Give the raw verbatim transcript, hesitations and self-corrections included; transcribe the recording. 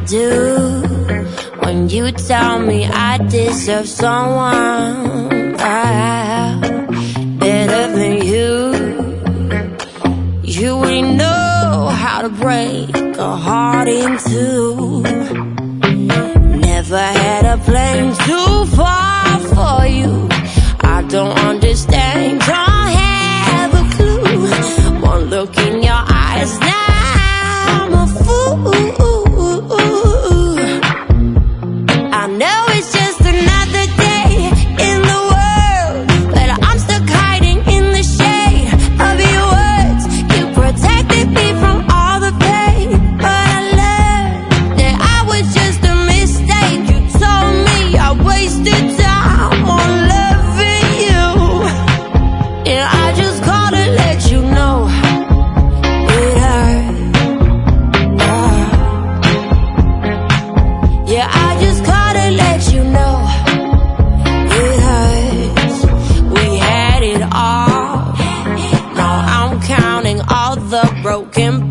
do when you tell me I deserve someone ah, better than you. You really know how to break a heart in two. Never had a plane too far for you. I don't understand, don't have a clue. One look in your eyes, now I'm a fool. I know it's just another day in the world, but I'm stuck hiding in the shade of your words. You protected me from all the pain, but I learned that I was just a mistake. You told me I wasted time on loving you, and I just called to let you know it hurt. Yeah, I just called to let you know it hurts. We had it all. Now I'm counting all the broken